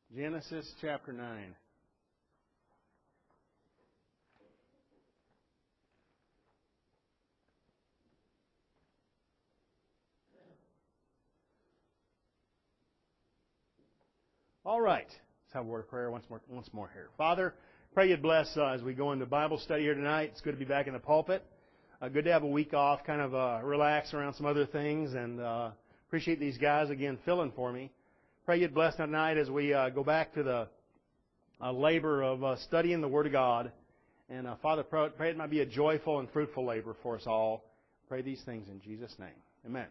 Genesis chapter 9. All right. Let's have a word of prayer once more here. Father, pray you'd bless as we go into Bible study here tonight. It's good to be back in the pulpit. Good to have a week off, kind of relax around some other things, and appreciate these guys again filling for me. Pray you'd bless tonight as we go back to the labor of studying the Word of God. And Father, pray it might be a joyful and fruitful labor for us all. Pray these things in Jesus' name. Amen.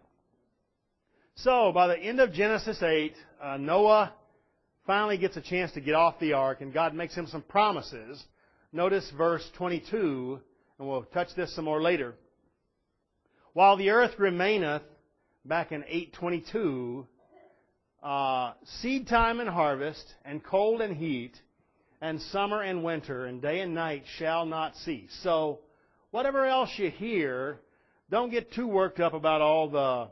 So, by the end of Genesis 8, Noah finally gets a chance to get off the ark, and God makes him some promises. Notice verse 22, and we'll touch this some more later. While the earth remaineth, back in 8:22, seed time and harvest, and cold and heat, and summer and winter, and day and night shall not cease. So, whatever else you hear, don't get too worked up about all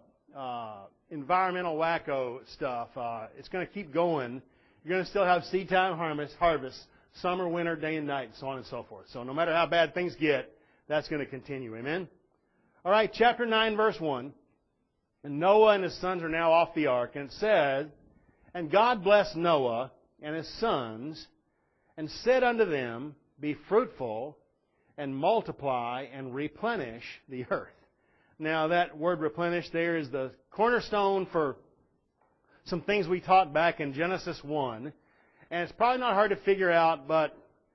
the environmental wacko stuff. It's going to keep going. You're going to still have seed time, harvest, summer, winter, day and night, and so on and so forth. So no matter how bad things get, that's going to continue. Amen? All right, chapter 9, verse 1. And Noah and his sons are now off the ark. And it said, And God blessed Noah and his sons, and said unto them, Be fruitful, and multiply, and replenish the earth. Now that word replenish there is the cornerstone for some things we taught back in Genesis 1. And it's probably not hard to figure out, but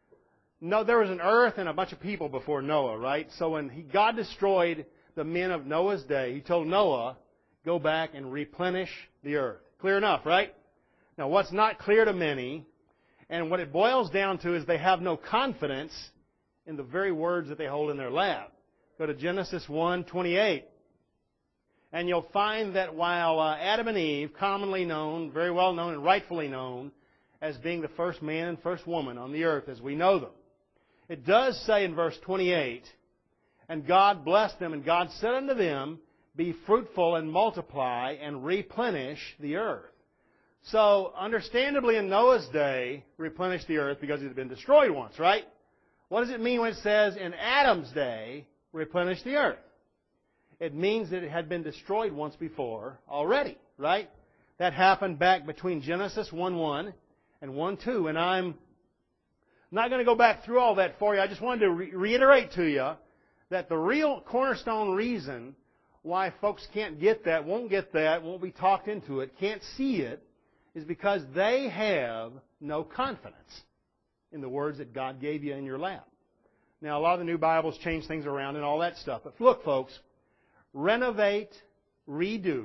no, there was an earth and a bunch of people before Noah, right? So when God destroyed the men of Noah's day, He told Noah, go back and replenish the earth. Clear enough, right? Now what's not clear to many, and what it boils down to, is they have no confidence in the very words that they hold in their lap. Go to Genesis 1:28. And you'll find that while Adam and Eve, commonly known, very well known, and rightfully known as being the first man and first woman on the earth as we know them, it does say in verse 28, And God blessed them, and God said unto them, Be fruitful and multiply and replenish the earth. So, understandably in Noah's day, replenish the earth because it had been destroyed once, right? What does it mean when it says in Adam's day, replenish the earth? It means that it had been destroyed once before already, right? That happened back between Genesis 1:1 and 1:2. And I'm not going to go back through all that for you. I just wanted to reiterate to you that the real cornerstone reason why folks can't get that, won't be talked into it, can't see it, is because they have no confidence in the words that God gave you in your lap. Now, a lot of the new Bibles change things around and all that stuff. But look, folks, renovate, redo,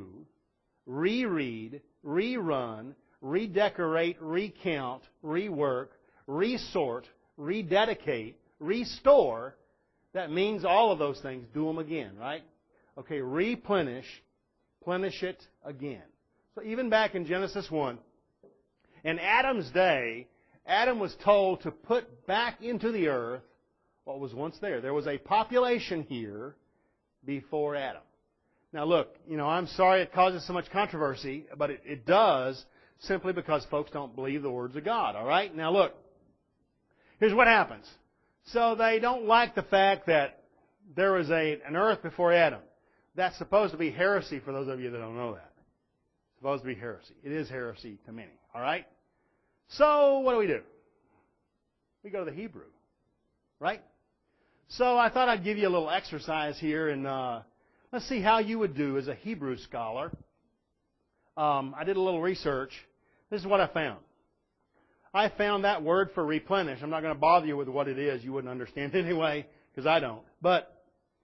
reread, rerun, redecorate, recount, rework, resort, rededicate, restore. That means all of those things. Do them again, right? Okay, replenish, plenish it again. So even back in Genesis 1, in Adam's day, Adam was told to put back into the earth what was once there. There was a population here before Adam. Now look, I'm sorry it causes so much controversy, but it does simply because folks don't believe the words of God, all right? Now look, here's what happens. So they don't like the fact that there was an earth before Adam. That's supposed to be heresy for those of you that don't know that. It's supposed to be heresy. It is heresy to many, all right? So what do? We go to the Hebrew, right? So I thought I'd give you a little exercise here, and let's see how you would do as a Hebrew scholar. I did a little research. This is what I found. I found that word for replenish. I'm not going to bother you with what it is. You wouldn't understand anyway, because I don't. But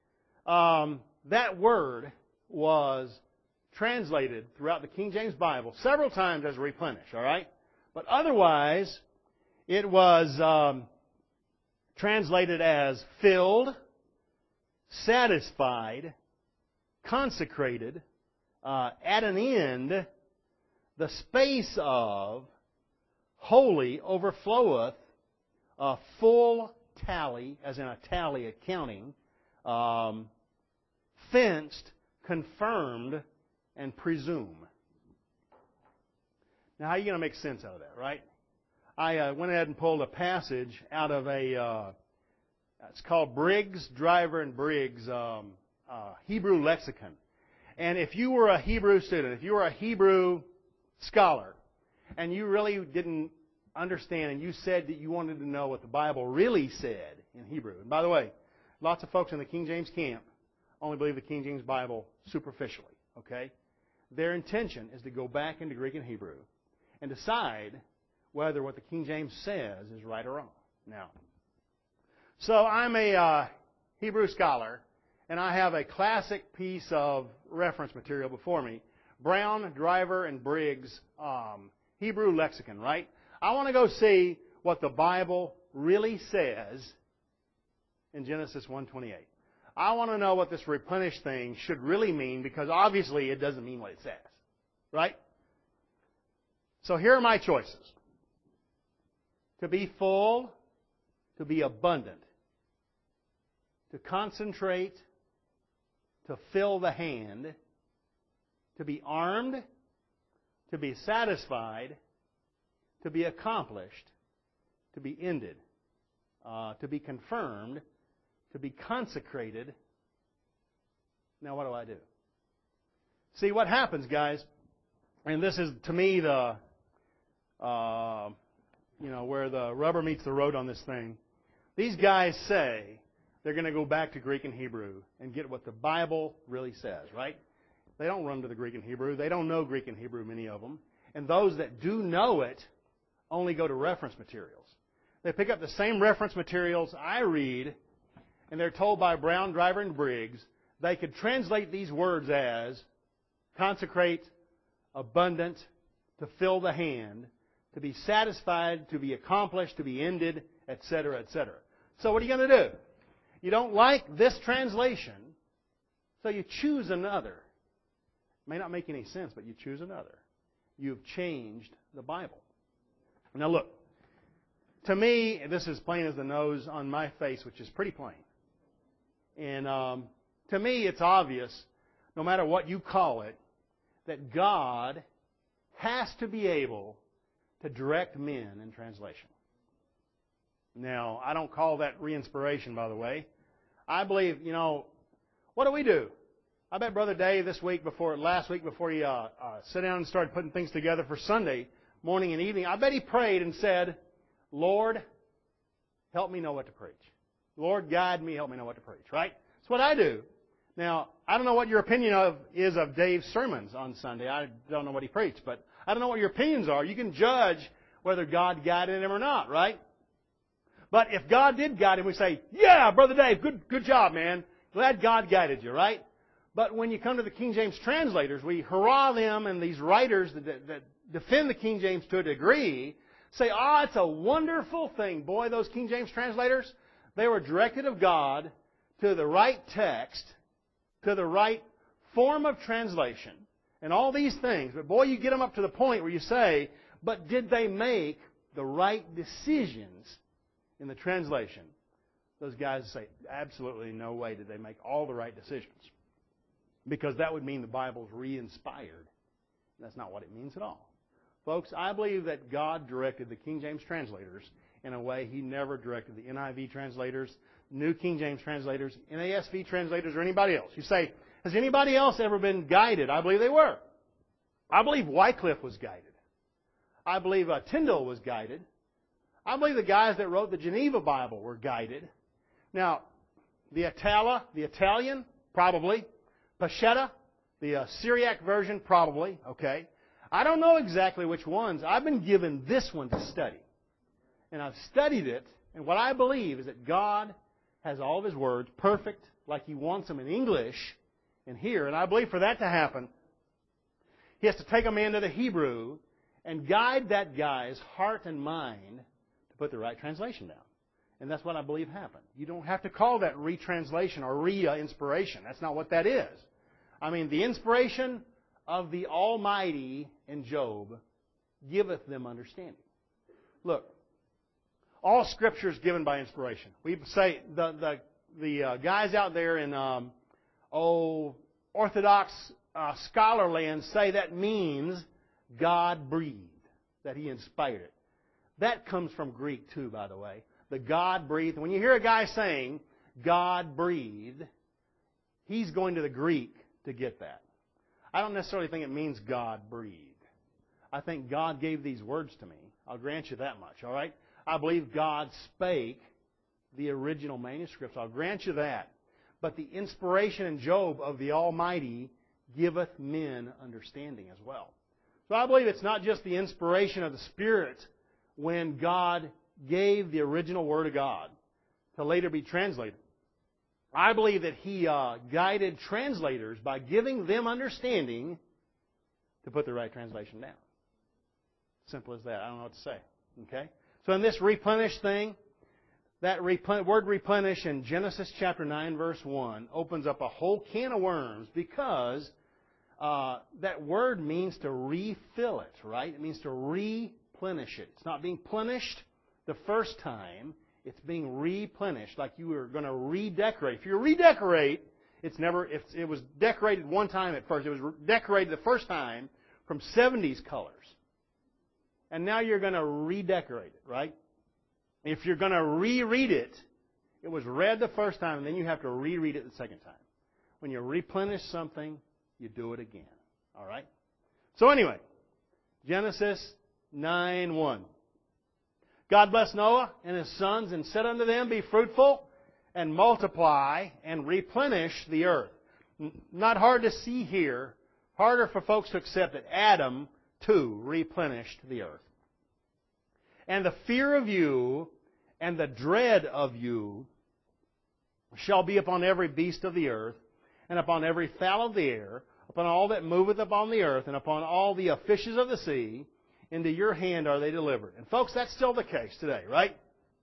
that word was translated throughout the King James Bible several times as replenish, all right? But otherwise, it was translated as filled, satisfied, consecrated, at an end, the space of, wholly overfloweth, a full tally, as in a tally accounting, fenced, confirmed, and presume. Now, how are you going to make sense out of that, right? I went ahead and pulled a passage out of it's called Briggs, Driver and Briggs Hebrew Lexicon. And if you were a Hebrew student, if you were a Hebrew scholar, and you really didn't understand, and you said that you wanted to know what the Bible really said in Hebrew. And by the way, lots of folks in the King James camp only believe the King James Bible superficially, okay? Their intention is to go back into Greek and Hebrew and decide whether what the King James says is right or wrong. Now, so I'm a Hebrew scholar, and I have a classic piece of reference material before me, Brown, Driver, and Briggs Hebrew Lexicon, right? I want to go see what the Bible really says in Genesis 1:28. I want to know what this replenish thing should really mean, because obviously it doesn't mean what it says, right? So here are my choices. To be full, to be abundant, to concentrate, to fill the hand, to be armed, to be satisfied, to be accomplished, to be ended, to be confirmed, to be consecrated. Now what do I do? See, what happens, guys, and this is, to me, the where the rubber meets the road on this thing. These guys say they're going to go back to Greek and Hebrew and get what the Bible really says, right? They don't run to the Greek and Hebrew. They don't know Greek and Hebrew, many of them. And those that do know it only go to reference materials. They pick up the same reference materials I read, and they're told by Brown, Driver, and Briggs they could translate these words as consecrate, abundant, to fill the hand, to be satisfied, to be accomplished, to be ended, etc., etc. So what are you going to do? You don't like this translation, so you choose another. It may not make any sense, but you choose another. You've changed the Bible. Now look, to me, this is plain as the nose on my face, which is pretty plain. And to me, it's obvious, no matter what you call it, that God has to be able to direct men in translation. Now, I don't call that re-inspiration, by the way. I believe, what do? I bet Brother Dave last week before he sat down and started putting things together for Sunday morning and evening, I bet he prayed and said, Lord, help me know what to preach. Lord, guide me, help me know what to preach, right? That's what I do. Now, I don't know what your opinion is of Dave's sermons on Sunday. I don't know what he preached, but I don't know what your opinions are. You can judge whether God guided him or not, right? But if God did guide him, we say, yeah, Brother Dave, good job, man. Glad God guided you, right? But when you come to the King James translators, we hurrah them, and these writers that defend the King James to a degree say, it's a wonderful thing. Boy, those King James translators, they were directed of God to the right text, to the right form of translation, and all these things. But boy, you get them up to the point where you say, but did they make the right decisions in the translation? Those guys say, absolutely no way did they make all the right decisions. Because that would mean the Bible's re-inspired. That's not what it means at all. Folks, I believe that God directed the King James translators in a way He never directed the NIV translators, New King James translators, NASV translators, or anybody else. You say, has anybody else ever been guided? I believe they were. I believe Wycliffe was guided. I believe Tyndale was guided. I believe the guys that wrote the Geneva Bible were guided. Now, the Italian, probably. Peshitta, the Syriac version, probably. Okay. I don't know exactly which ones. I've been given this one to study. And I've studied it, and what I believe is that God has all of His words perfect, like He wants them in English and here. And I believe for that to happen, He has to take a man to the Hebrew and guide that guy's heart and mind to put the right translation down. And that's what I believe happened. You don't have to call that retranslation or re-inspiration. That's not what that is. I mean, the inspiration of the Almighty in Job giveth them understanding. Look, all Scripture is given by inspiration. We say the guys out there in Orthodox scholarland say that means God breathed, that He inspired it. That comes from Greek too, by the way. The God breathed. When you hear a guy saying, God breathed, he's going to the Greek to get that. I don't necessarily think it means God breathed. I think God gave these words to me. I'll grant you that much, all right? I believe God spake the original manuscripts. I'll grant you that. But the inspiration in Job of the Almighty giveth men understanding as well. So I believe it's not just the inspiration of the Spirit when God gave the original Word of God to later be translated. I believe that He guided translators by giving them understanding to put the right translation down. Simple as that. I don't know what to say. Okay? So in this replenish thing, that word replenish in Genesis chapter 9, verse 1 opens up a whole can of worms because that word means to refill it, right? It means to replenish it. It's not being plenished the first time. It's being replenished, like you were going to redecorate. If you redecorate, it was decorated one time at first. It was decorated the first time from 70s colors. And now you're going to redecorate it, right? If you're going to reread it, it was read the first time, and then you have to reread it the second time. When you replenish something, you do it again. All right? So anyway, Genesis 9:1. God blessed Noah and his sons and said unto them, Be fruitful and multiply and replenish the earth. Not hard to see here. Harder for folks to accept that Adam, too, replenished the earth. And the fear of you and the dread of you shall be upon every beast of the earth, and upon every fowl of the air, upon all that moveth upon the earth, and upon all the fishes of the sea. Into your hand are they delivered. And folks, that's still the case today, right?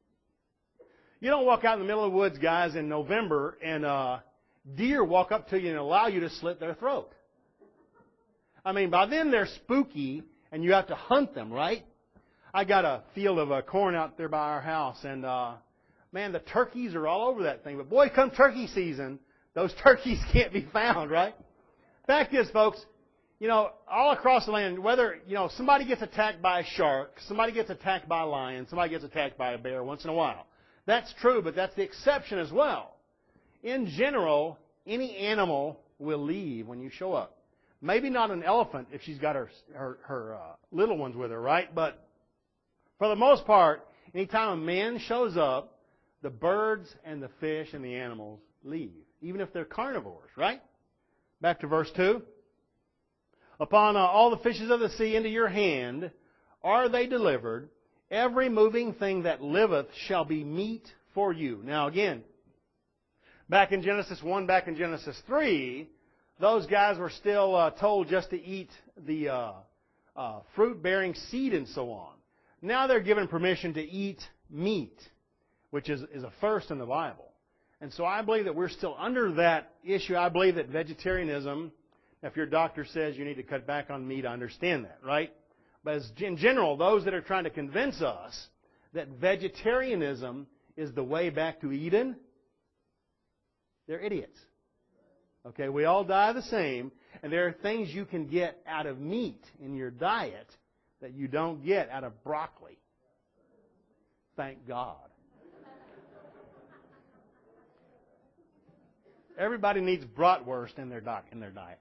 You don't walk out in the middle of the woods, guys, in November, and deer walk up to you and allow you to slit their throat. I mean, by then they're spooky, and you have to hunt them, right? I got a field of corn out there by our house, and man, the turkeys are all over that thing. But boy, come turkey season, those turkeys can't be found, right? Fact is, folks, all across the land, whether, somebody gets attacked by a shark, somebody gets attacked by a lion, somebody gets attacked by a bear once in a while. That's true, but that's the exception as well. In general, any animal will leave when you show up. Maybe not an elephant if she's got her little ones with her, right? But for the most part, anytime a man shows up, the birds and the fish and the animals leave, even if they're carnivores, right? Back to verse 2. Upon all the fishes of the sea into your hand are they delivered. Every moving thing that liveth shall be meat for you. Now again, back in Genesis 1, back in Genesis 3, those guys were still told just to eat the fruit-bearing seed and so on. Now they're given permission to eat meat, which is a first in the Bible. And so I believe that we're still under that issue. I believe that vegetarianism, if your doctor says you need to cut back on meat, I understand that, right? But in general, those that are trying to convince us that vegetarianism is the way back to Eden, they're idiots. Okay, we all die the same, and there are things you can get out of meat in your diet that you don't get out of broccoli. Thank God. Everybody needs bratwurst in their diet.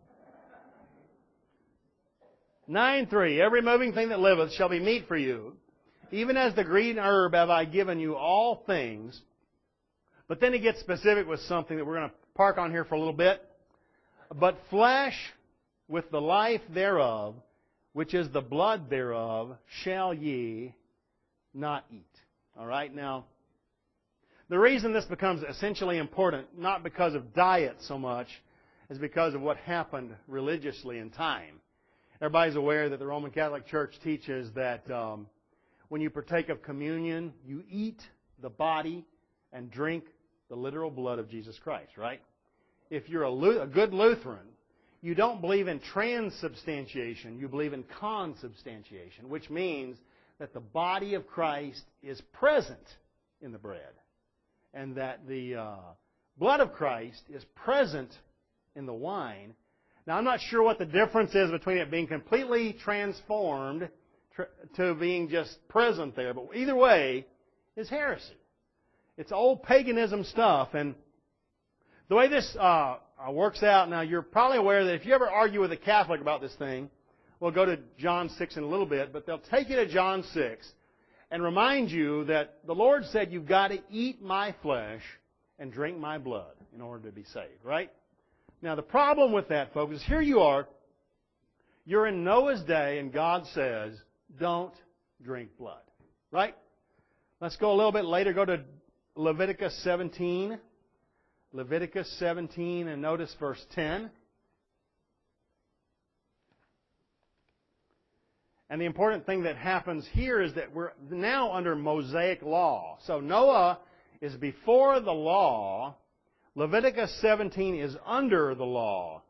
9:3. Every moving thing that liveth shall be meat for you. Even as the green herb have I given you all things. But then he gets specific with something that we're going to park on here for a little bit. But flesh with the life thereof, which is the blood thereof, shall ye not eat. All right? Now, the reason this becomes essentially important, not because of diet so much, is because of what happened religiously in time. Everybody's aware that the Roman Catholic Church teaches that when you partake of communion, you eat the body and drink the literal blood of Jesus Christ, right? If you're a good Lutheran, you don't believe in transubstantiation, you believe in consubstantiation, which means that the body of Christ is present in the bread, and that the blood of Christ is present in the wine. Now, I'm not sure what the difference is between it being completely transformed, to being just present there. But either way, is heresy. It's old paganism stuff. And the way this works out, now you're probably aware that if you ever argue with a Catholic about this thing, we'll go to John 6 in a little bit, but they'll take you to John 6 and remind you that the Lord said you've got to eat my flesh and drink my blood in order to be saved, right? Now the problem with that, folks, is here you are, you're in Noah's day, and God says, don't drink blood, right? Let's go a little bit later, go to Leviticus 17. Leviticus 17, and notice verse 10. And the important thing that happens here is that we're now under Mosaic law. So Noah is before the law. Leviticus 17 is under the law.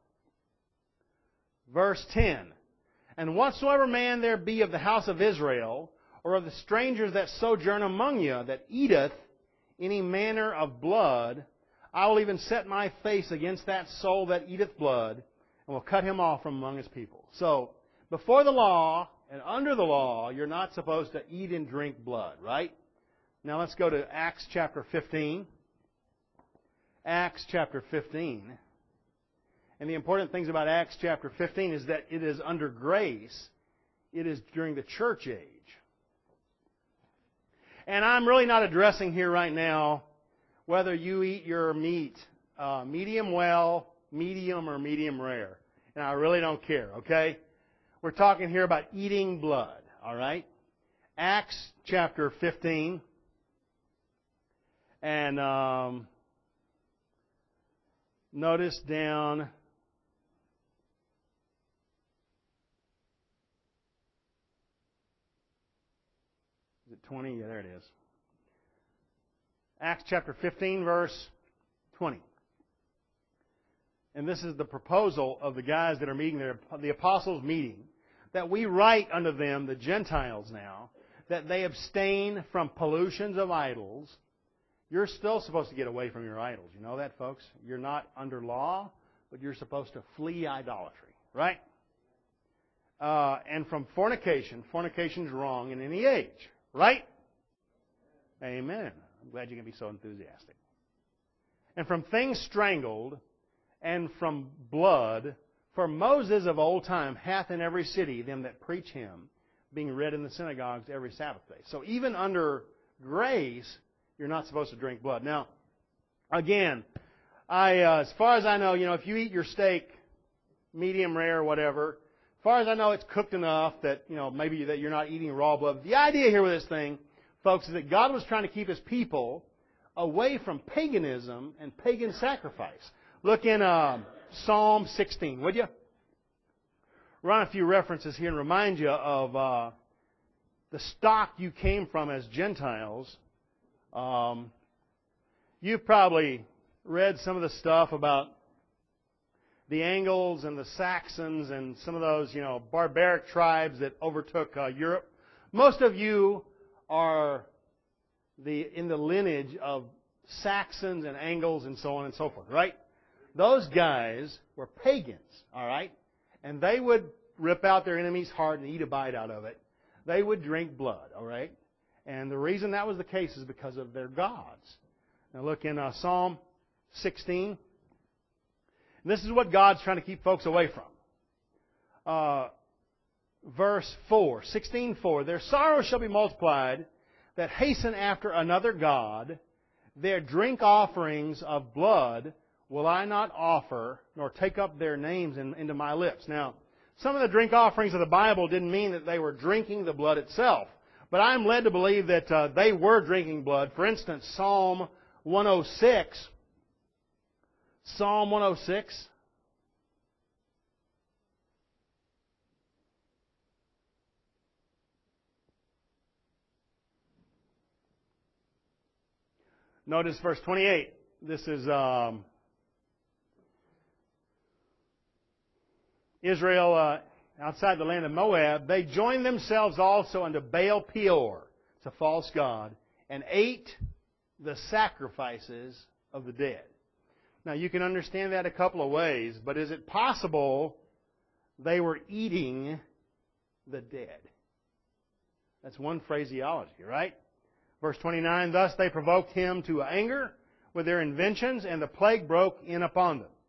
Verse 10. And whatsoever man there be of the house of Israel, or of the strangers that sojourn among you, that eateth any manner of blood, I will even set my face against that soul that eateth blood, and will cut him off from among his people. So, before the law and under the law, you're not supposed to eat and drink blood, right? Now let's go to Acts chapter 15. Acts chapter 15. And the important things about Acts chapter 15 is that it is under grace. It is during the church age. And I'm really not addressing here right now whether you eat your meat medium well, medium, or medium rare. And I really don't care, okay? We're talking here about eating blood, all right? Acts chapter 15. And notice down... Is it 20? Yeah, there it is. Acts chapter 15, verse 20. And this is the proposal of the guys that are meeting there, the apostles' meeting, that we write unto them, the Gentiles now, that they abstain from pollutions of idols. You're still supposed to get away from your idols. You know that, folks? You're not under law, but you're supposed to flee idolatry, right? And from fornication. Fornication's wrong in any age, right? Amen. I'm glad you can be so enthusiastic. And from things strangled, and from blood, for Moses of old time hath in every city them that preach him, being read in the synagogues every Sabbath day. So even under grace, you're not supposed to drink blood. Now, again, as far as I know, if you eat your steak medium rare or whatever, as far as I know, it's cooked enough that, maybe that you're not eating raw blood. The idea here with this thing, folks, is that God was trying to keep His people away from paganism and pagan sacrifice. Look in Psalm 16, would you? Run a few references here and remind you of the stock you came from as Gentiles. You've probably read some of the stuff about the Angles and the Saxons and some of those, barbaric tribes that overtook Europe. Most of you are in the lineage of Saxons and Angles and so on and so forth, right? Those guys were pagans, all right? And they would rip out their enemy's heart and eat a bite out of it. They would drink blood, all right? And the reason that was the case is because of their gods. Now look in Psalm 16. And this is what God's trying to keep folks away from. Verse 4, 16:4. Their sorrow shall be multiplied that hasten after another God. Their drink offerings of blood will I not offer, nor take up their names into my lips. Now, some of the drink offerings of the Bible didn't mean that they were drinking the blood itself. But I'm led to believe that they were drinking blood. For instance, Psalm 106. Psalm 106. Notice verse 28. This is Israel outside the land of Moab. They joined themselves also unto Baal Peor, it's a false god, and ate the sacrifices of the dead. Now you can understand that a couple of ways, but is it possible they were eating the dead? That's one phraseology, right? Verse 29, thus they provoked him to anger with their inventions, and the plague broke in upon them.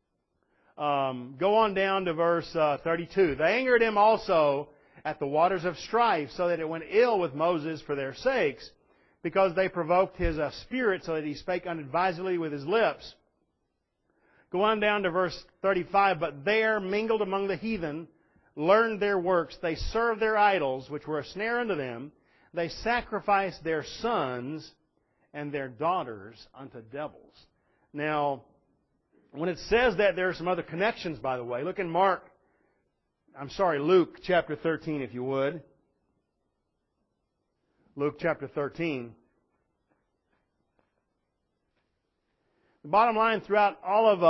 Go on down to verse 32. They angered him also at the waters of strife, so that it went ill with Moses for their sakes, because they provoked his spirit, so that he spake unadvisedly with his lips. Go on down to verse 35. But there, mingled among the heathen, learned their works. They served their idols, which were a snare unto them. They sacrificed their sons and their daughters unto devils. Now, when it says that, there are some other connections, by the way. Look in Luke chapter 13, if you would. Luke chapter 13. The bottom line throughout all of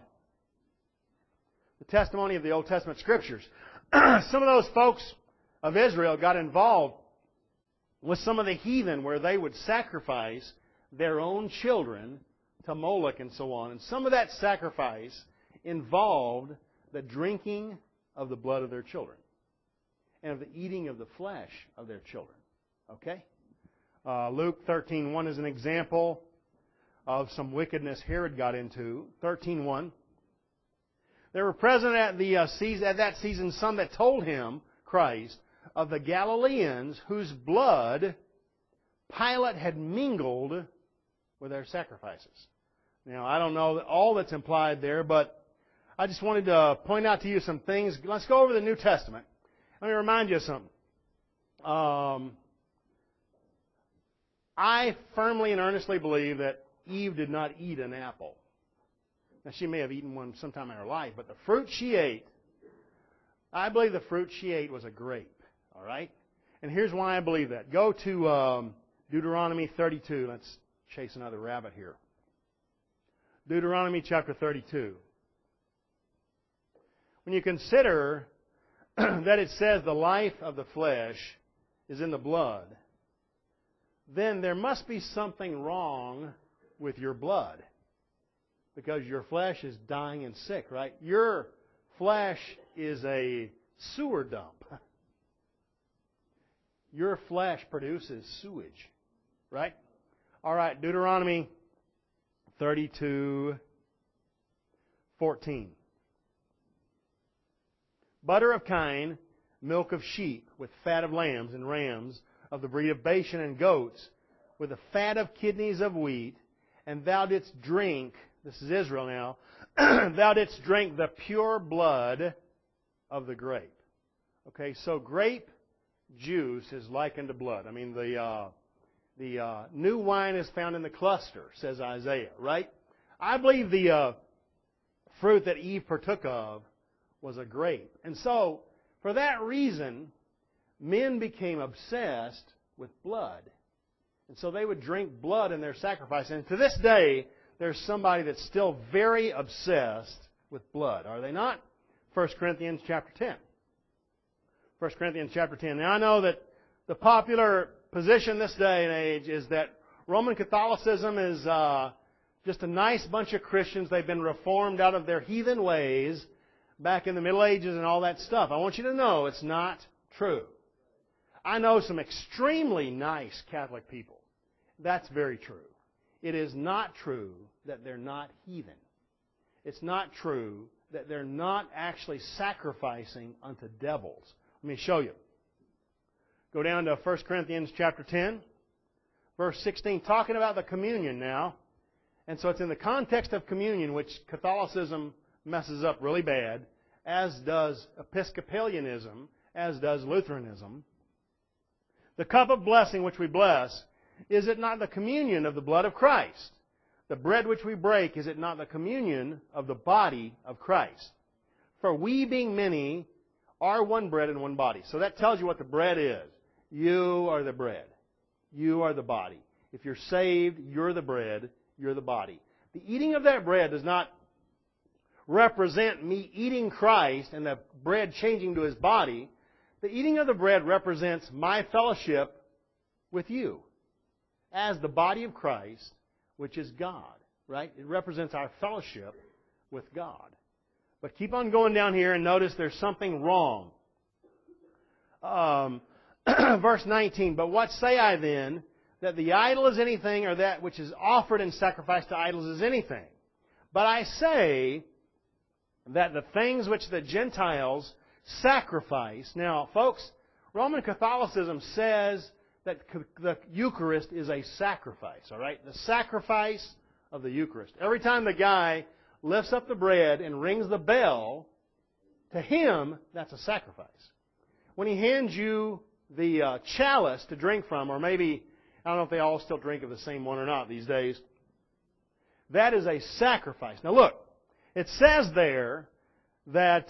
the testimony of the Old Testament Scriptures, some of those folks of Israel got involved with some of the heathen where they would sacrifice their own children to Moloch and so on. And some of that sacrifice involved the drinking of the blood of their children and of the eating of the flesh of their children. Okay? Luke 13:1 is an example of some wickedness Herod got into. 13:1. There were present at that season some that told him, Christ, of the Galileans whose blood Pilate had mingled with their sacrifices. Now, I don't know all that's implied there, but I just wanted to point out to you some things. Let's go over the New Testament. Let me remind you of something. I firmly and earnestly believe that Eve did not eat an apple. Now, she may have eaten one sometime in her life, but the fruit she ate, I believe the fruit she ate was a grape. All right? And here's why I believe that. Go to Deuteronomy 32. Let's chase another rabbit here. Deuteronomy chapter 32. When you consider that it says the life of the flesh is in the blood, then there must be something wrong with your blood, because your flesh is dying and sick, right? Your flesh is a sewer dump. Your flesh produces sewage, right? All right, Deuteronomy 32:14. Butter of kine, milk of sheep, with fat of lambs and rams, of the breed of Bashan and goats, with the fat of kidneys of wheat, and thou didst drink, this is Israel now, thou didst drink the pure blood of the grape. Okay, so grape juice is likened to blood. I mean, the new wine is found in the cluster, says Isaiah, right? I believe the fruit that Eve partook of was a grape. And so, for that reason, men became obsessed with blood. And so they would drink blood in their sacrifice. And to this day, there's somebody that's still very obsessed with blood. Are they not? 1 Corinthians chapter 10. 1 Corinthians chapter 10. Now, I know that the popular position this day and age is that Roman Catholicism is just a nice bunch of Christians. They've been reformed out of their heathen ways back in the Middle Ages and all that stuff. I want you to know it's not true. I know some extremely nice Catholic people. That's very true. It is not true that they're not heathen. It's not true that they're not actually sacrificing unto devils. Let me show you. Go down to 1 Corinthians chapter 10, verse 16, talking about the communion now. And so it's in the context of communion, which Catholicism messes up really bad, as does Episcopalianism, as does Lutheranism. The cup of blessing which we bless, is it not the communion of the blood of Christ? The bread which we break, is it not the communion of the body of Christ? For we, being many, are one bread and one body. So that tells you what the bread is. You are the bread. You are the body. If you're saved, you're the bread, you're the body. The eating of that bread does not represent me eating Christ and the bread changing to His body. The eating of the bread represents my fellowship with you as the body of Christ, which is God, right? It represents our fellowship with God. But keep on going down here and notice there's something wrong. Verse 19, but what say I then? That the idol is anything, or that which is offered in sacrifice to idols is anything. But I say that the things which the Gentiles sacrifice. Now, folks, Roman Catholicism says that the Eucharist is a sacrifice, all right? The sacrifice of the Eucharist. Every time the guy lifts up the bread and rings the bell, to him, that's a sacrifice. When he hands you the chalice to drink from, or maybe, I don't know if they all still drink of the same one or not these days, that is a sacrifice. Now look, it says there that,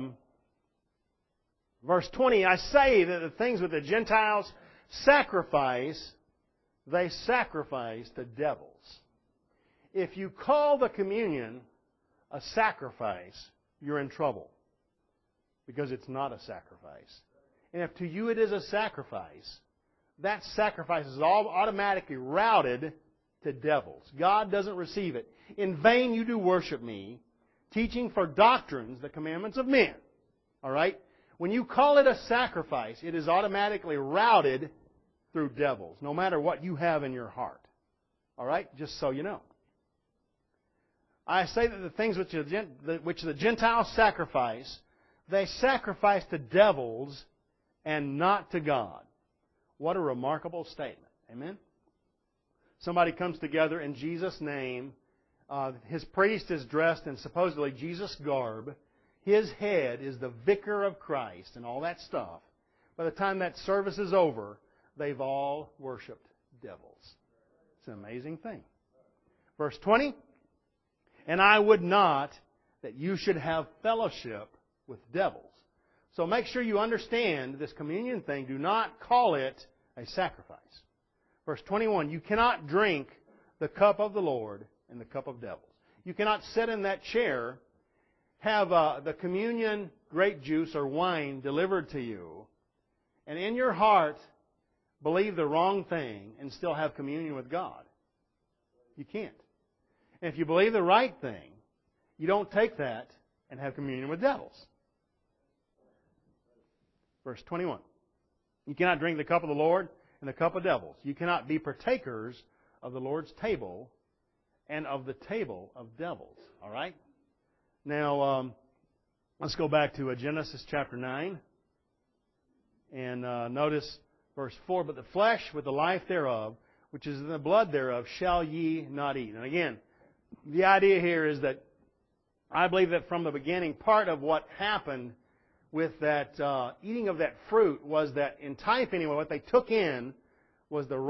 verse 20, I say that the things with the Gentiles sacrifice, they sacrifice to devils. If you call the communion a sacrifice, you're in trouble. Because it's not a sacrifice. And if to you it is a sacrifice, that sacrifice is all automatically routed to devils. God doesn't receive it. In vain you do worship me, teaching for doctrines the commandments of men. All right? When you call it a sacrifice, it is automatically routed through devils, no matter what you have in your heart. All right? Just so you know. I say that the things which the Gentiles sacrifice, they sacrifice to devils and not to God. What a remarkable statement. Amen? Somebody comes together in Jesus' name. His priest is dressed in supposedly Jesus' garb. His head is the vicar of Christ and all that stuff. By the time that service is over, they've all worshipped devils. It's an amazing thing. Verse 20, and I would not that you should have fellowship with devils. So make sure you understand this communion thing. Do not call it a sacrifice. Verse 21, you cannot drink the cup of the Lord and the cup of devils. You cannot sit in that chair, have the communion grape juice or wine delivered to you, and in your heart believe the wrong thing and still have communion with God. You can't. And if you believe the right thing, you don't take that and have communion with devils. Verse 21. You cannot drink the cup of the Lord and the cup of devils. You cannot be partakers of the Lord's table and of the table of devils. All right? Now, let's go back to Genesis chapter 9. And notice verse 4. But the flesh with the life thereof, which is in the blood thereof, shall ye not eat. And again, the idea here is that I believe that from the beginning, part of what happened with that eating of that fruit was that, in type anyway, what they took in was the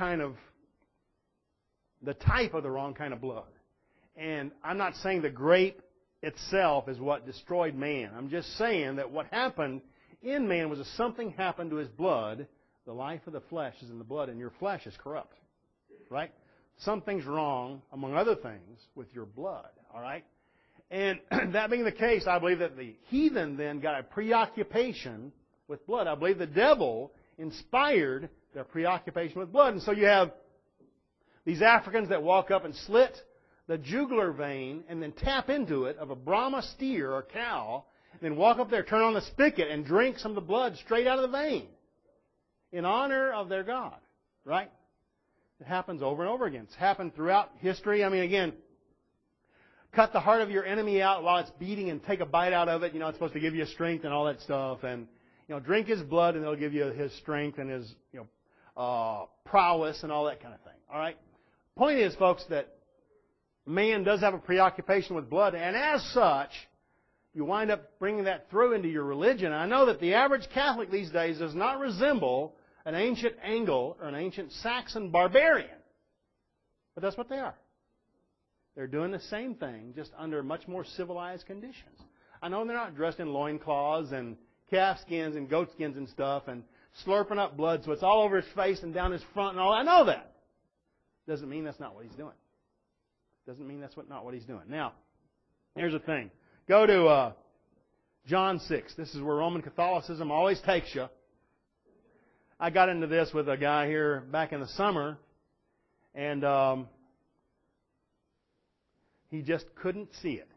type of the wrong kind of blood. And I'm not saying the grape itself is what destroyed man. I'm just saying that what happened in man was that something happened to his blood. The life of the flesh is in the blood, and your flesh is corrupt. Right? Something's wrong, among other things, with your blood. All right? And that being the case, I believe that the heathen then got a preoccupation with blood. I believe the devil inspired their preoccupation with blood. And so you have these Africans that walk up and slit the jugular vein and then tap into it of a Brahma steer or cow, and then walk up there, turn on the spigot, and drink some of the blood straight out of the vein in honor of their God. Right? It happens over and over again. It's happened throughout history. I mean, again, cut the heart of your enemy out while it's beating and take a bite out of it. You know, it's supposed to give you strength and all that stuff. And, you know, drink his blood and it'll give you his strength and his, prowess and all that kind of thing. All right? Point is, folks, that man does have a preoccupation with blood. And as such, you wind up bringing that through into your religion. I know that the average Catholic these days does not resemble an ancient Anglo or an ancient Saxon barbarian. But that's what they are. They're doing the same thing, just under much more civilized conditions. I know they're not dressed in loincloths and calf skins and goat skins and stuff and slurping up blood so it's all over his face and down his front and all. I know that. Doesn't mean that's not what he's doing. Doesn't mean that's not what he's doing. Now, here's the thing. Go to John 6. This is where Roman Catholicism always takes you. I got into this with a guy here back in the summer, and he just couldn't see it.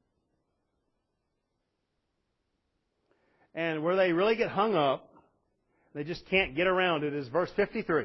And where they really get hung up They just can't get around it. It's verse 53.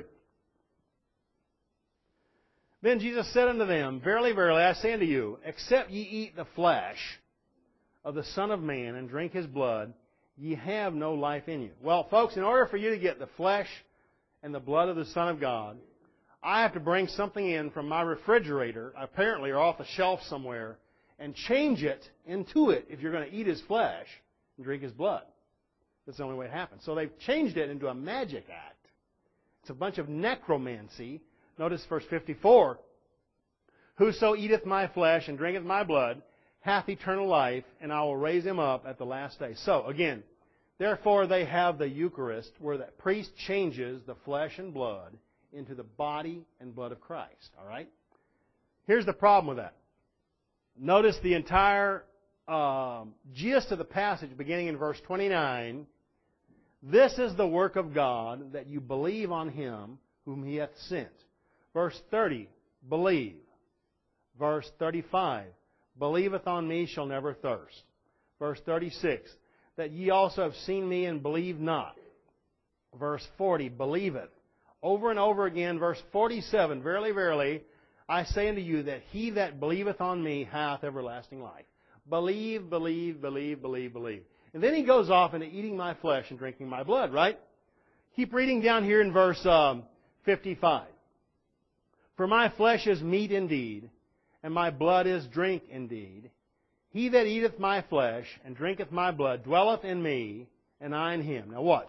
Then Jesus said unto them, Verily, verily, I say unto you, except ye eat the flesh of the Son of Man and drink His blood, ye have no life in you. Well, folks, in order for you to get the flesh and the blood of the Son of God, I have to bring something in from my refrigerator, apparently, or off the shelf somewhere, and change it into it if you're going to eat His flesh and drink His blood. That's the only way it happens. So they've changed it into a magic act. It's a bunch of necromancy. Notice verse 54. Whoso eateth my flesh and drinketh my blood hath eternal life, and I will raise him up at the last day. So, again, therefore they have the Eucharist, where the priest changes the flesh and blood into the body and blood of Christ. All right? Here's the problem with that. Notice the entire gist of the passage beginning in verse 29. This is the work of God, that you believe on Him whom He hath sent. Verse 30, believe. Verse 35, believeth on me shall never thirst. Verse 36, that ye also have seen me and believe not. Verse 40, believeth. Over and over again, verse 47, verily, verily, I say unto you that he that believeth on me hath everlasting life. Believe, believe, believe, believe, believe. And then he goes off into eating my flesh and drinking my blood, right? Keep reading down here in verse 55. For my flesh is meat indeed, and my blood is drink indeed. He that eateth my flesh and drinketh my blood dwelleth in me, and I in him. Now watch.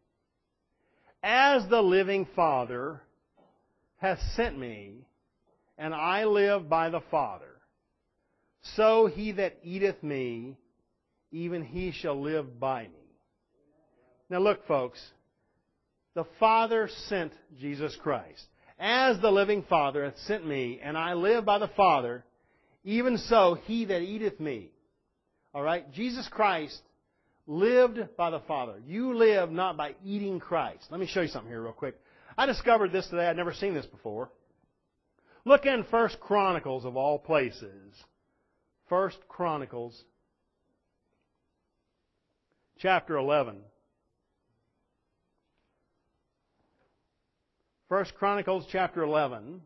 As the living Father hath sent me, and I live by the Father, so he that eateth me, even he shall live by me. Now look, folks. The Father sent Jesus Christ. As the living Father hath sent me, and I live by the Father, even so he that eateth me. All right? Jesus Christ lived by the Father. You live not by eating Christ. Let me show you something here real quick. I discovered this today. I'd never seen this before. Look in 1 Chronicles of all places. 1 Chronicles chapter 11. 1 Chronicles chapter 11.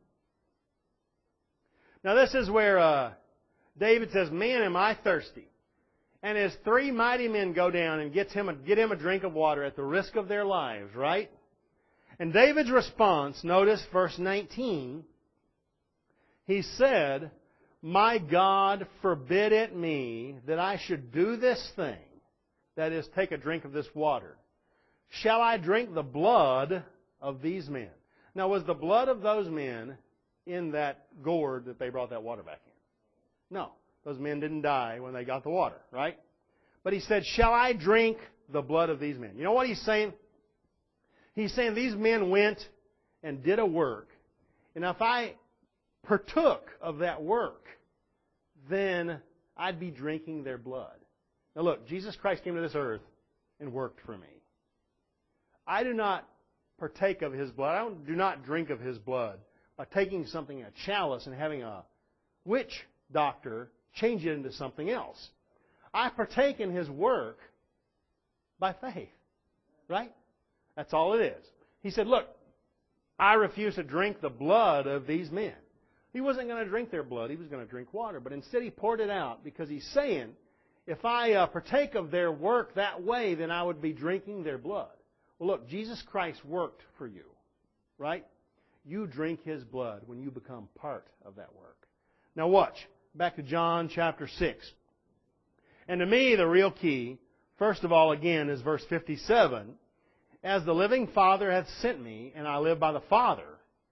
Now this is where David says, Man, am I thirsty. And his three mighty men go down and get him a drink of water at the risk of their lives, right? And David's response, notice verse 19. He said, My God forbid it me that I should do this thing, that is, take a drink of this water. Shall I drink the blood of these men? Now, was the blood of those men in that gourd that they brought that water back in? No. Those men didn't die when they got the water, right? But he said, Shall I drink the blood of these men? You know what he's saying? He's saying these men went and did a work. And if I partook of that work, then I'd be drinking their blood. Now look, Jesus Christ came to this earth and worked for me. I do not partake of His blood. I do not drink of His blood by taking something, a chalice, and having a witch doctor change it into something else. I partake in His work by faith. Right? That's all it is. He said, look, I refuse to drink the blood of these men. He wasn't going to drink their blood. He was going to drink water. But instead He poured it out because He's saying, if I partake of their work that way, then I would be drinking their blood. Well, look, Jesus Christ worked for you. Right? You drink His blood when you become part of that work. Now watch. Back to John chapter 6. And to me, the real key, first of all, again, is verse 57. As the living Father hath sent me, and I live by the Father,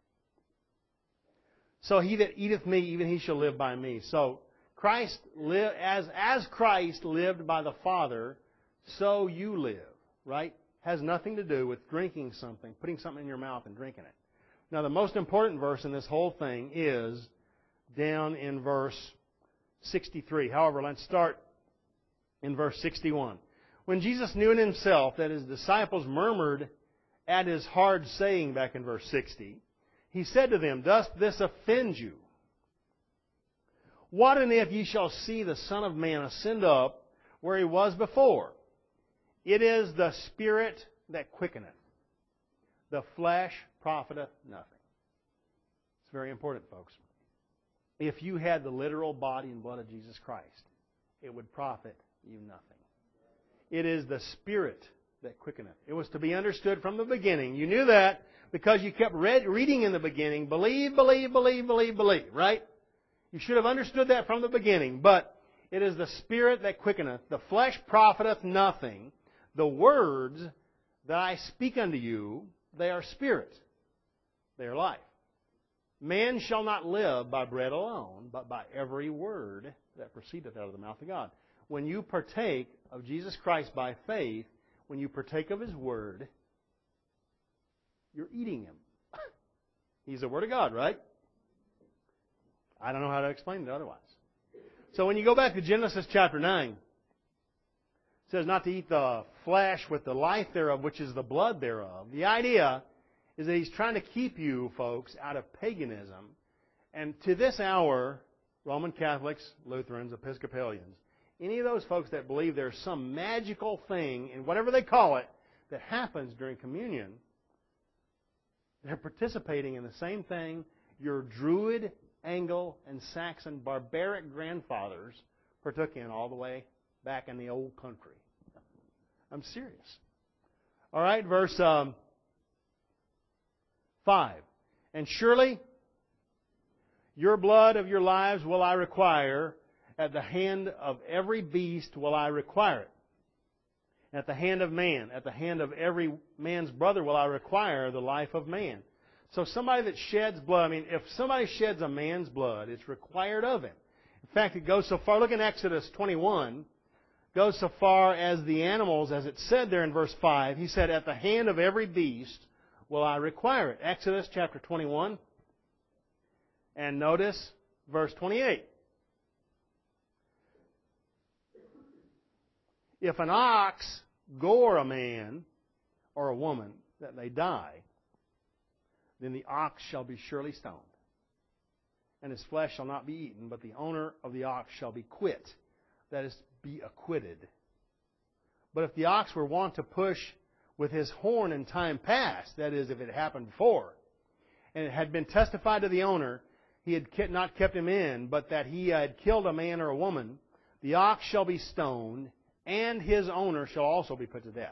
so he that eateth me, even he shall live by me. So Christ as Christ lived by the Father, so you live. Right? Has nothing to do with drinking something, putting something in your mouth and drinking it. Now, the most important verse in this whole thing is down in verse 63. However, let's start in verse 61. When Jesus knew in Himself that His disciples murmured at His hard saying, back in verse 60, He said to them, Doth this offend you? What and if ye shall see the Son of Man ascend up where He was before? It is the Spirit that quickeneth. the flesh profiteth nothing. It's very important, folks. If you had the literal body and blood of Jesus Christ, it would profit you nothing. It is the Spirit that quickeneth. It was to be understood from the beginning. You knew that because you kept reading in the beginning, believe, believe, believe, believe, believe, right? You should have understood that from the beginning. But it is the Spirit that quickeneth. The flesh profiteth nothing. The words that I speak unto you, they are spirit. They are life. Man shall not live by bread alone, but by every word that proceedeth out of the mouth of God. When you partake of Jesus Christ by faith, when you partake of His Word, you're eating Him. He's the Word of God, right? I don't know how to explain it otherwise. So when you go back to Genesis chapter 9, it says not to eat the flesh with the life thereof, which is the blood thereof. The idea is that He's trying to keep you, folks, out of paganism. And to this hour, Roman Catholics, Lutherans, Episcopalians, any of those folks that believe there's some magical thing, in whatever they call it, that happens during communion, they're participating in the same thing your Druid, Anglo, and Saxon barbaric grandfathers partook in all the way back in the old country. I'm serious. All right, verse 5. And surely your blood of your lives will I require, at the hand of every beast will I require it. At the hand of man, at the hand of every man's brother will I require the life of man. So somebody that sheds blood, I mean, if somebody sheds a man's blood, it's required of him. In fact, it goes so far, look in Exodus 21, goes so far as the animals, as it said there in verse 5, He said, at the hand of every beast will I require it. Exodus chapter 21, and notice verse 28. If an ox gore a man or a woman that they die, then the ox shall be surely stoned, and his flesh shall not be eaten, but the owner of the ox shall be quit, that is, be acquitted. But if the ox were wont to push with his horn in time past, that is, if it happened before, and it had been testified to the owner, he had not kept him in, but that he had killed a man or a woman, the ox shall be stoned, and his owner shall also be put to death.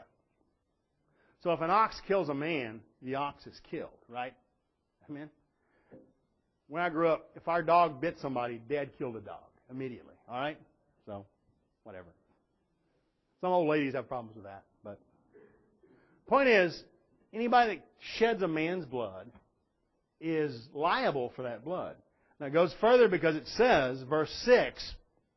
So if an ox kills a man, the ox is killed, right? Amen? When I grew up, if our dog bit somebody, Dad killed a dog immediately, all right? So, whatever. Some old ladies have problems with that, but point is, anybody that sheds a man's blood is liable for that blood. Now it goes further because it says, verse 6,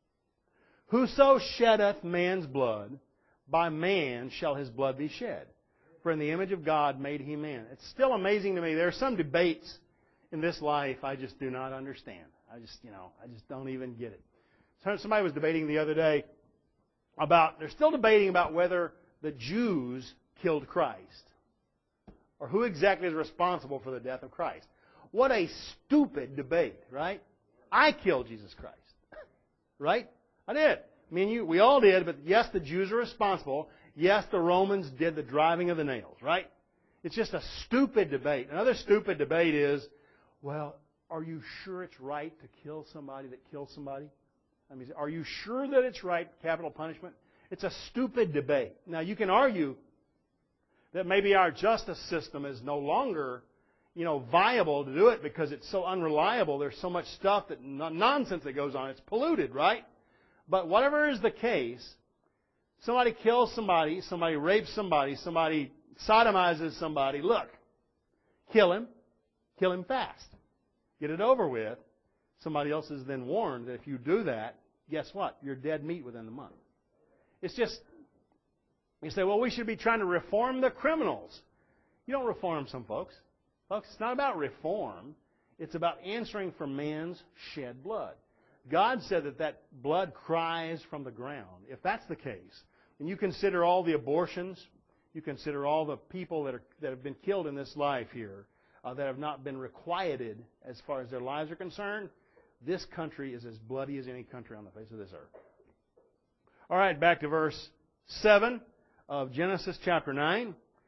whoso sheddeth man's blood, by man shall his blood be shed. For in the image of God made he man. It's still amazing to me. There are some debates in this life I just do not understand. I just don't even get it. Somebody was debating the other day they're still debating about whether the Jews killed Christ, or who exactly is responsible for the death of Christ. What a stupid debate, right? I killed Jesus Christ, right? I did. I mean, we all did, but yes, the Jews are responsible. Yes, the Romans did the driving of the nails, right? It's just a stupid debate. Another stupid debate is, well, are you sure it's right to kill somebody that kills somebody? I mean, are you sure that it's right, capital punishment? It's a stupid debate. Now, you can argue that maybe our justice system is no longer, viable to do it because it's so unreliable. There's so much stuff nonsense that goes on. It's polluted, right? But whatever is the case, somebody kills somebody, somebody rapes somebody, somebody sodomizes somebody. Look, kill him fast. Get it over with. Somebody else is then warned that if you do that, guess what? You're dead meat within the month. It's just, you say, well, we should be trying to reform the criminals. You don't reform some folks. Folks, it's not about reform. It's about answering for man's shed blood. God said that blood cries from the ground. If that's the case, and you consider all the abortions, you consider all the people that have been killed in this life here, that have not been requited as far as their lives are concerned, this country is as bloody as any country on the face of this earth. All right, back to verse 7 of Genesis chapter 9.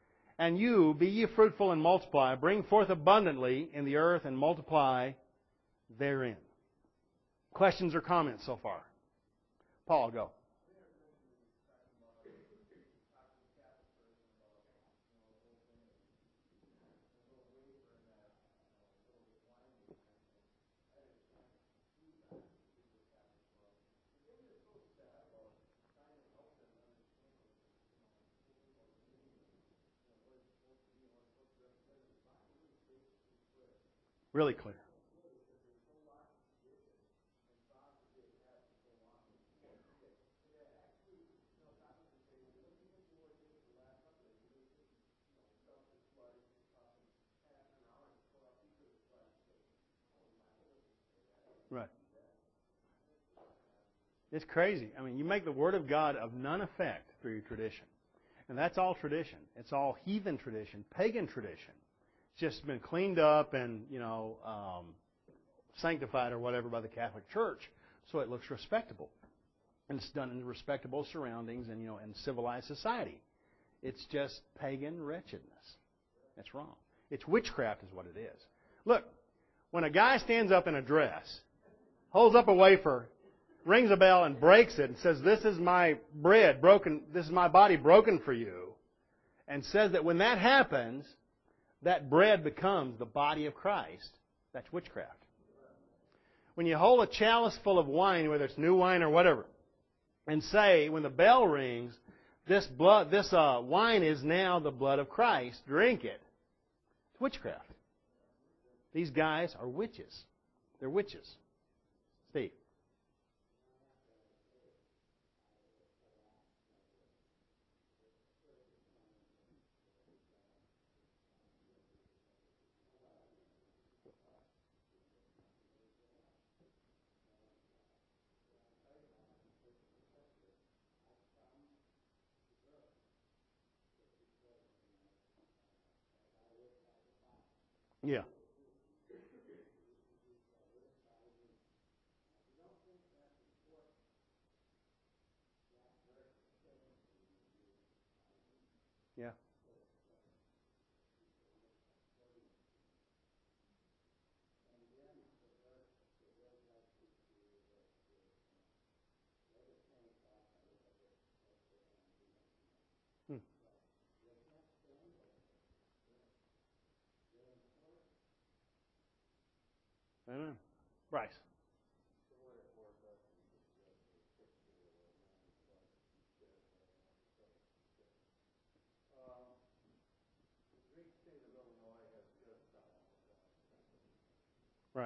And you, be ye fruitful and multiply, bring forth abundantly in the earth and multiply therein. Questions or comments so far? Paul, go. Really clear. Right. It's crazy. I mean, you make the Word of God of none effect through your tradition. And that's all tradition. It's all heathen tradition, pagan tradition. It's just been cleaned up and, sanctified or whatever by the Catholic Church so it looks respectable. And it's done in respectable surroundings and, in civilized society. It's just pagan wretchedness. That's wrong. It's witchcraft is what it is. Look, when a guy stands up in a dress, holds up a wafer, rings a bell and breaks it and says, "This is my bread broken, this is my body broken for you," and says that when that happens, that bread becomes the body of Christ, that's witchcraft. When you hold a chalice full of wine, whether it's new wine or whatever, and say, when the bell rings, this wine is now the blood of Christ, drink it. It's witchcraft. These guys are witches. They're witches. Steve. Yeah. Yeah. Hmm. Amen. Bryce. Right.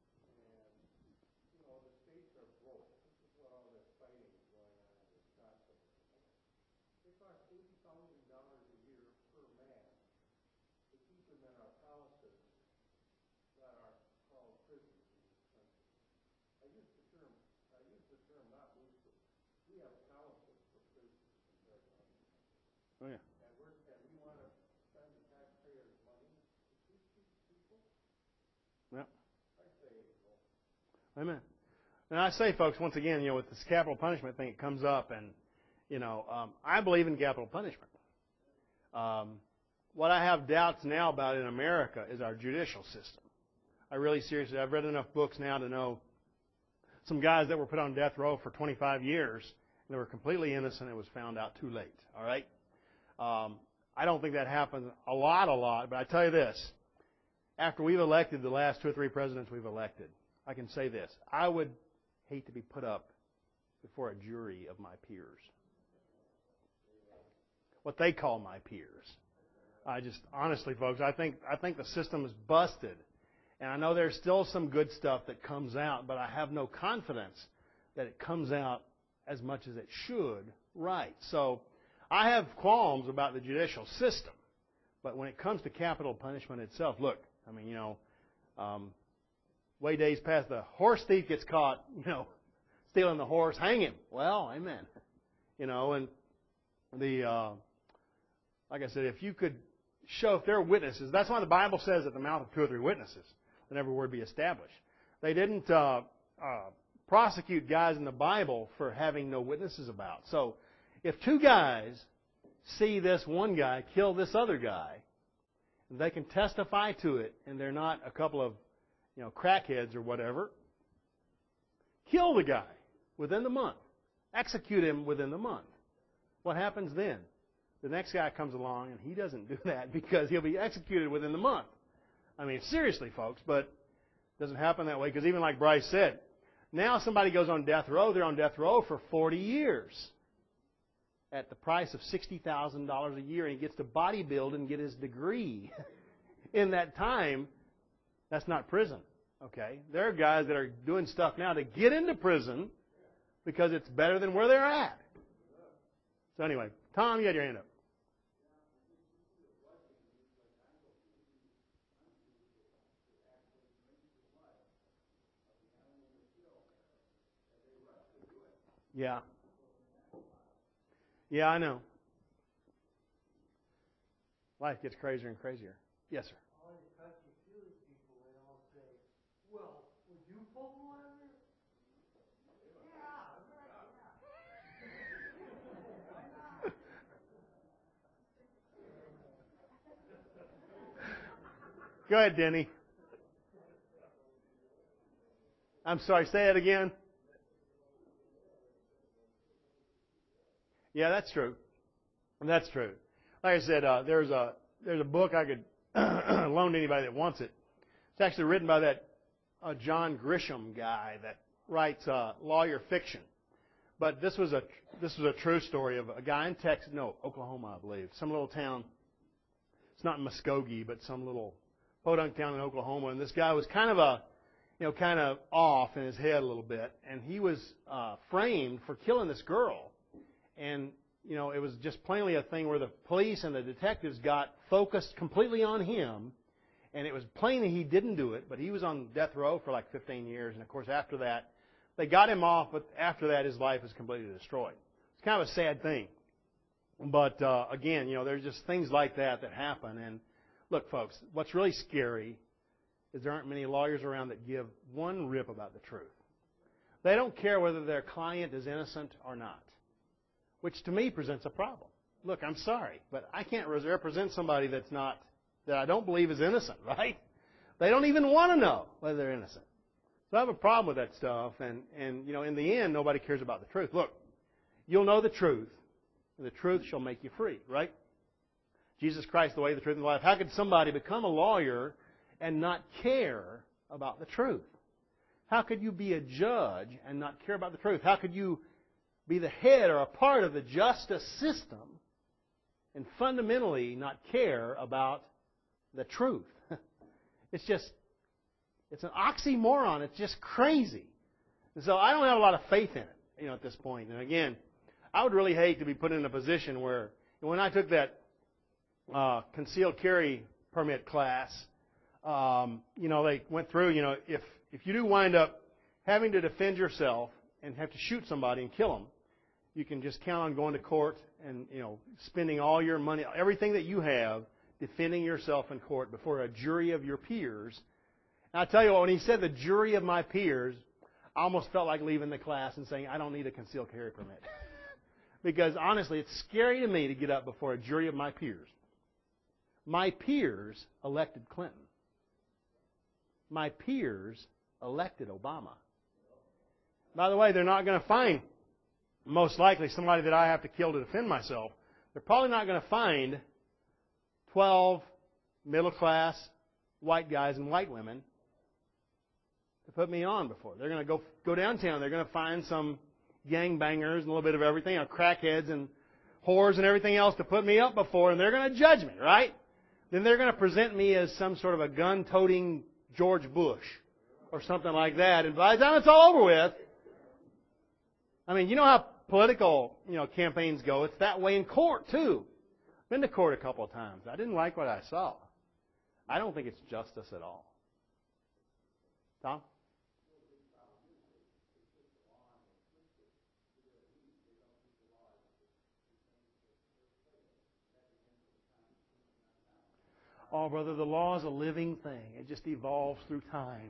Oh, yeah. Yeah. Amen. And I say, folks, once again, with this capital punishment thing, it comes up, and, I believe in capital punishment. What I have doubts now about in America is our judicial system. I really seriously, I've read enough books now to know some guys that were put on death row for 25 years, and they were completely innocent. It was found out too late. All right? I don't think that happens a lot, but I tell you this. After we've elected the last 2 or 3 presidents we've elected, I can say this. I would hate to be put up before a jury of my peers. What they call my peers. Honestly, folks, I think the system is busted. And I know there's still some good stuff that comes out, but I have no confidence that it comes out as much as it should right. So I have qualms about the judicial system. But when it comes to capital punishment itself, look, way days past, the horse thief gets caught, stealing the horse, hang him. Well, amen. And like I said, if you could show if they're witnesses, that's why the Bible says at the mouth of 2 or 3 witnesses, let every word be established. They didn't prosecute guys in the Bible for having no witnesses about. So if 2 guys see this one guy kill this other guy. They can testify to it, and they're not a couple of, crackheads or whatever. Kill the guy within the month. Execute him within the month. What happens then? The next guy comes along, and he doesn't do that because he'll be executed within the month. I mean, seriously, folks, but it doesn't happen that way because even like Bryce said, now somebody goes on death row, they're on death row for 40 years at the price of $60,000 a year, and he gets to bodybuild and get his degree. In that time, that's not prison, okay? There are guys that are doing stuff now to get into prison because it's better than where they're at. So anyway, Tom, you had your hand up. Yeah. Yeah, I know. Life gets crazier and crazier. Yes, sir. All these touchy-feely people, they all say, well, would you pull the lever? Yeah. Go ahead, Denny. I'm sorry, say it again. Yeah, that's true. That's true. Like I said, there's a book I could loan to anybody that wants it. It's actually written by that John Grisham guy that writes lawyer fiction. But this was a true story of a guy in Oklahoma, I believe, some little town. It's not Muskogee, but some little podunk town in Oklahoma. And this guy was kind of off in his head a little bit, and he was framed for killing this girl. And, it was just plainly a thing where the police and the detectives got focused completely on him. And it was plain that he didn't do it, but he was on death row for like 15 years. And, of course, after that, they got him off, but after that, his life was completely destroyed. It's kind of a sad thing. But, again, there's just things like that happen. And, look, folks, what's really scary is there aren't many lawyers around that give one rip about the truth. They don't care whether their client is innocent or not, which to me presents a problem. Look, I'm sorry, but I can't represent somebody that I don't believe is innocent, right? They don't even want to know whether they're innocent. So I have a problem with that stuff, and in the end, nobody cares about the truth. Look, you'll know the truth, and the truth shall make you free, right? Jesus Christ, the way, the truth, and the life. How could somebody become a lawyer and not care about the truth? How could you be a judge and not care about the truth? How could you be the head or a part of the justice system and fundamentally not care about the truth? It's an oxymoron. It's just crazy. And so I don't have a lot of faith in it, at this point. And again, I would really hate to be put in a position where, when I took that concealed carry permit class, they went through, if you do wind up having to defend yourself and have to shoot somebody and kill them, you can just count on going to court and, spending all your money, everything that you have, defending yourself in court before a jury of your peers. And I tell you what, when he said the jury of my peers, I almost felt like leaving the class and saying, I don't need a concealed carry permit. Because honestly, it's scary to me to get up before a jury of my peers. My peers elected Clinton. My peers elected Obama. By the way, they're not going to find, most likely, somebody that I have to kill to defend myself. They're probably not going to find 12 middle-class white guys and white women to put me on before. They're going to go downtown. They're going to find some gangbangers and a little bit of everything, crackheads and whores and everything else to put me up before, and they're going to judge me, right? Then they're going to present me as some sort of a gun-toting George Bush or something like that. And by the time it's all over with, I mean, you know how political, campaigns go. It's that way in court, too. Been to court a couple of times. I didn't like what I saw. I don't think it's justice at all. Tom? Oh, brother, the law is a living thing. It just evolves through time.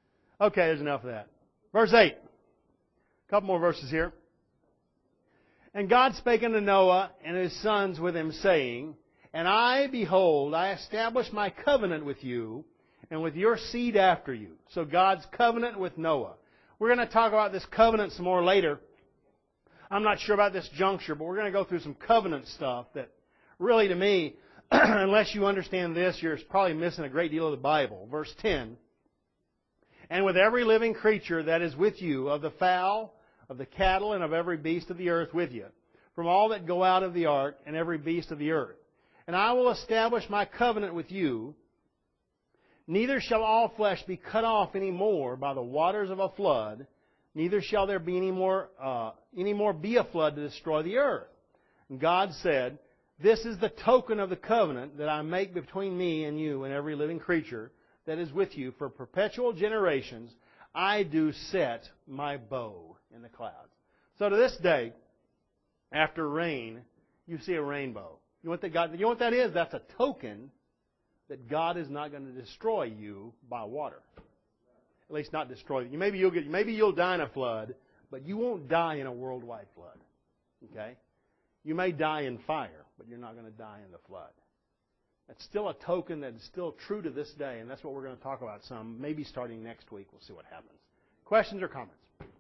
Okay, there's enough of that. Verse 8. A couple more verses here. And God spake unto Noah and his sons with him, saying, And I, behold, I establish my covenant with you, and with your seed after you. So God's covenant with Noah. We're going to talk about this covenant some more later. I'm not sure about this juncture, but we're going to go through some covenant stuff that really, to me, unless you understand this, you're probably missing a great deal of the Bible. Verse 10, And with every living creature that is with you, of the fowl, of the cattle, and of every beast of the earth with you, from all that go out of the ark, and every beast of the earth. And I will establish my covenant with you. Neither shall all flesh be cut off any more by the waters of a flood, neither shall there be any more be a flood to destroy the earth. And God said, This is the token of the covenant that I make between me and you and every living creature that is with you for perpetual generations. I do set my bow in the clouds. So to this day, after rain, you see a rainbow. You know what that is? That's a token that God is not going to destroy you by water. At least not destroy you. Maybe you'll die in a flood, but you won't die in a worldwide flood. Okay? You may die in fire, but you're not going to die in the flood. That's still a token that is still true to this day, and that's what we're going to talk about some, maybe starting next week. We'll see what happens. Questions or comments?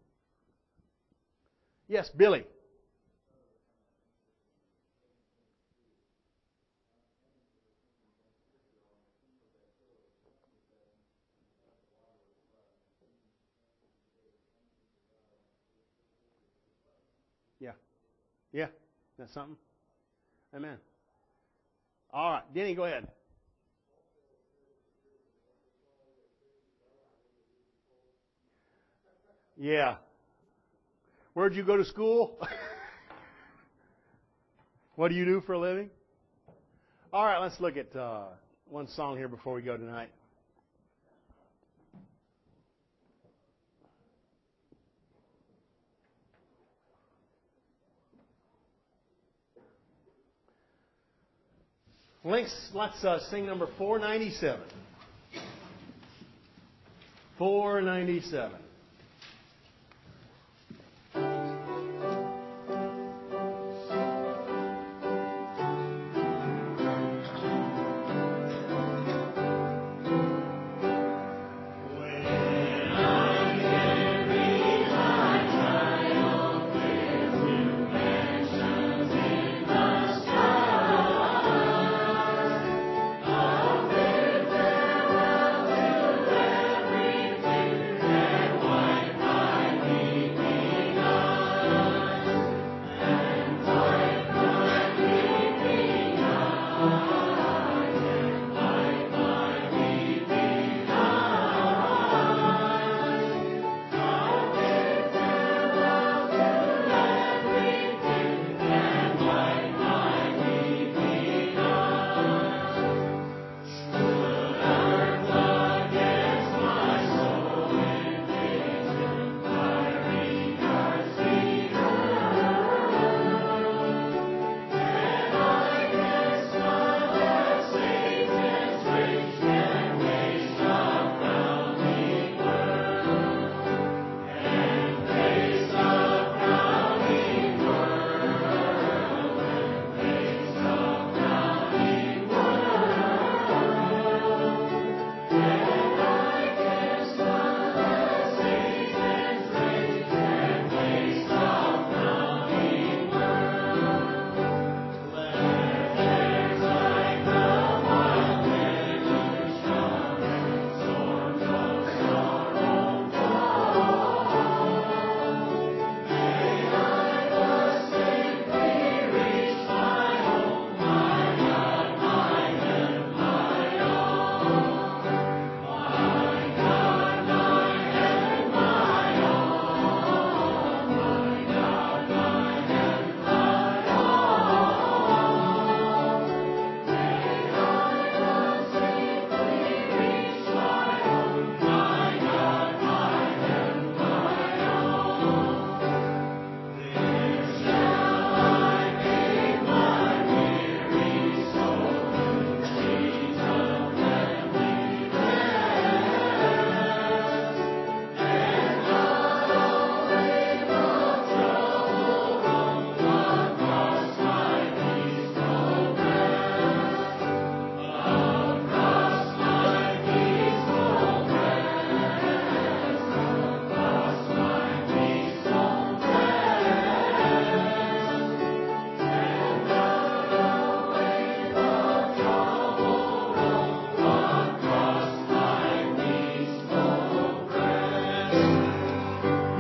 Yes, Billy. Yeah, that's something. Amen. All right, Denny, go ahead. Yeah. Where'd you go to school? What do you do for a living? All right, let's look at one song here before we go tonight. Let's sing number 497. 497.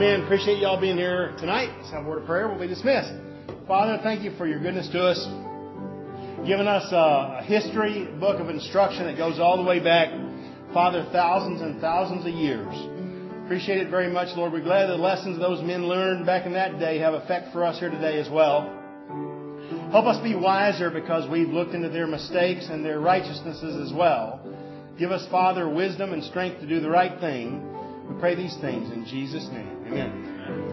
Amen. Appreciate you all being here tonight. Let's have a word of prayer. We'll be dismissed. Father, thank you for your goodness to us. Giving us a history book of instruction that goes all the way back, Father, thousands and thousands of years. Appreciate it very much, Lord. We're glad the lessons those men learned back in that day have effect for us here today as well. Help us be wiser because we've looked into their mistakes and their righteousnesses as well. Give us, Father, wisdom and strength to do the right thing. We pray these things in Jesus' name. Amen.